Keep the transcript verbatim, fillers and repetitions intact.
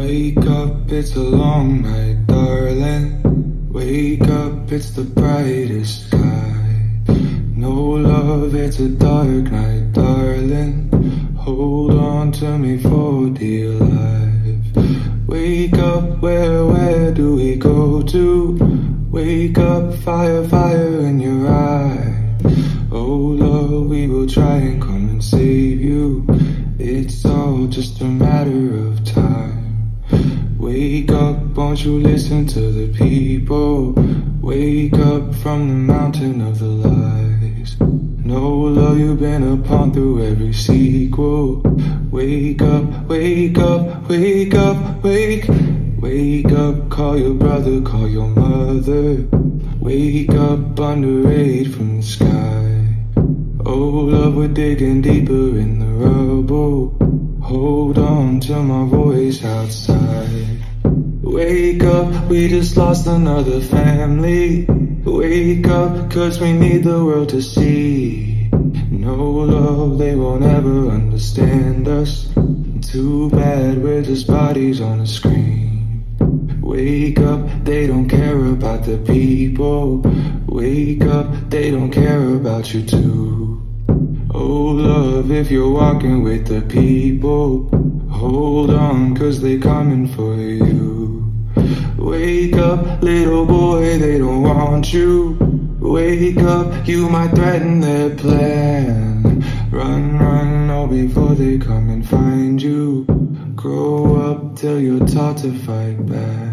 Wake up, it's a long night, darling. Wake up, it's the brightest sky. No love, it's a dark night, darling. Hold on to me for dear life. Wake up, where, where do we go to? Wake up, fire, fire in your eye. Oh Lord, we will try and come and save you. It's all just a matter of time. Wake up, won't you listen to the people? Wake up from the mountain of the lies. No love, you've been upon through every sequel. Wake up, wake up, wake up, wake. Wake up, call your brother, call your mother. Wake up under aid from the sky. Oh love, we're digging deeper in the rubble. Hold on to my voice outside. Wake up, we just lost another family. Wake up, cause we need the world to see. No love, they won't ever understand us. Too bad, we're just bodies on a screen. Wake up, they don't care about the people. Wake up, they don't care about you too. Oh love, if you're walking with the people, hold on, cause they coming for you. Wake up, little boy, they don't want you. Wake up, you might threaten their plan. Run, run, oh, before they come and find you. Grow up till you're taught to fight back.